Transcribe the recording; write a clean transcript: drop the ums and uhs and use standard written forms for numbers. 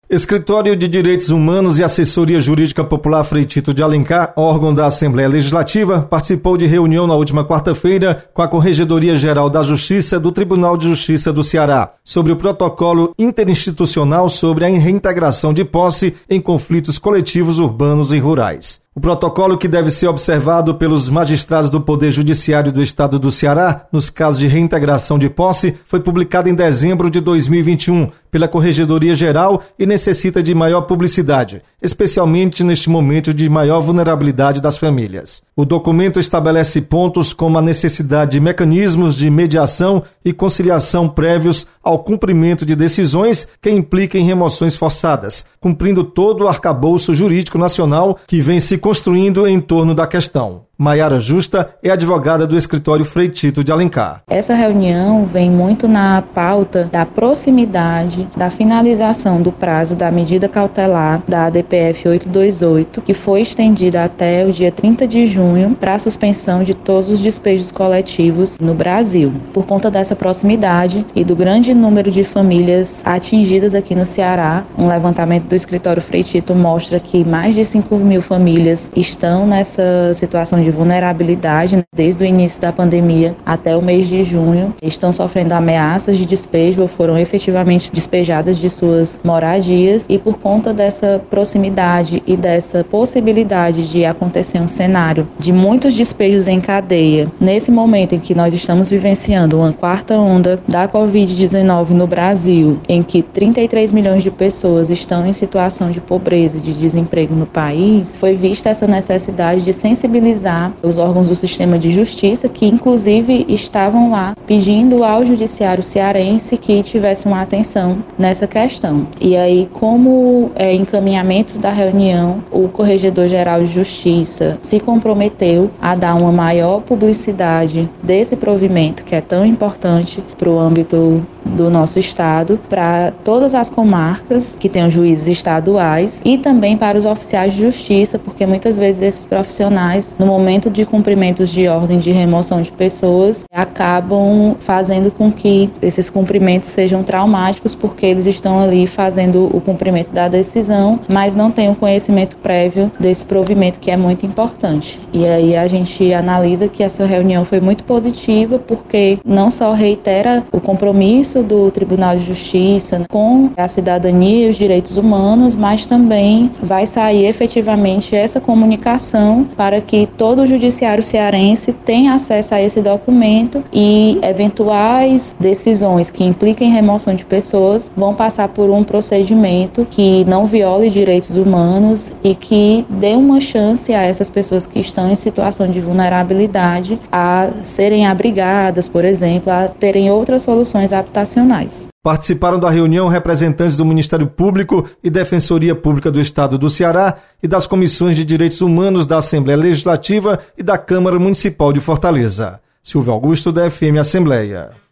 Escritório de Direitos Humanos e Assessoria Jurídica Popular Frei Tito de Alencar, órgão da Assembleia Legislativa, participou de reunião na última quarta-feira com a Corregedoria Geral da Justiça do Tribunal de Justiça do Ceará, sobre o protocolo interinstitucional sobre a reintegração de posse em conflitos coletivos urbanos e rurais. O protocolo, que deve ser observado pelos magistrados do Poder Judiciário do Estado do Ceará nos casos de reintegração de posse, foi publicado em dezembro de 2021 pela Corregedoria Geral e necessita de maior publicidade, especialmente neste momento de maior vulnerabilidade das famílias. O documento estabelece pontos como a necessidade de mecanismos de mediação e conciliação prévios ao cumprimento de decisões que impliquem remoções forçadas, cumprindo todo o arcabouço jurídico nacional que vem se construindo em torno da questão. Maiara Justa é advogada do escritório Frei Tito de Alencar. Essa reunião vem muito na pauta da proximidade da finalização do prazo da medida cautelar da ADPF 828, que foi estendida até o dia 30 de junho para a suspensão de todos os despejos coletivos no Brasil. Por conta dessa proximidade e do grande número de famílias atingidas aqui no Ceará, um levantamento do escritório Frei Tito mostra que mais de 5.000 famílias estão nessa situação de vulnerabilidade, desde o início da pandemia até o mês de junho, estão sofrendo ameaças de despejo ou foram efetivamente despejadas de suas moradias, e por conta dessa proximidade e dessa possibilidade de acontecer um cenário de muitos despejos em cadeia, nesse momento em que nós estamos vivenciando uma quarta onda da Covid-19 no Brasil, em que 33 milhões de pessoas estão em situação de pobreza e de desemprego no país, foi vista essa necessidade de sensibilizar os órgãos do sistema de justiça, que inclusive estavam lá pedindo ao judiciário cearense que tivesse uma atenção nessa questão. E aí, como encaminhamentos da reunião, o Corregedor-Geral de Justiça se comprometeu a dar uma maior publicidade desse provimento, que é tão importante para o âmbito do nosso estado, para todas as comarcas que tenham juízes estaduais e também para os oficiais de justiça, porque muitas vezes esses profissionais, no momento de cumprimentos de ordem de remoção de pessoas, acabam fazendo com que esses cumprimentos sejam traumáticos, porque eles estão ali fazendo o cumprimento da decisão, mas não têm o conhecimento prévio desse provimento, que é muito importante. E aí a gente analisa que essa reunião foi muito positiva, porque não só reitera o compromisso do Tribunal de Justiça com a cidadania e os direitos humanos, mas também vai sair efetivamente essa comunicação para que todo o judiciário cearense tenha acesso a esse documento, e eventuais decisões que impliquem remoção de pessoas vão passar por um procedimento que não viole direitos humanos e que dê uma chance a essas pessoas que estão em situação de vulnerabilidade a serem abrigadas, por exemplo, a terem outras soluções habitacionais. Participaram da reunião representantes do Ministério Público e Defensoria Pública do Estado do Ceará e das Comissões de Direitos Humanos da Assembleia Legislativa e da Câmara Municipal de Fortaleza. Silvio Augusto, da FM Assembleia.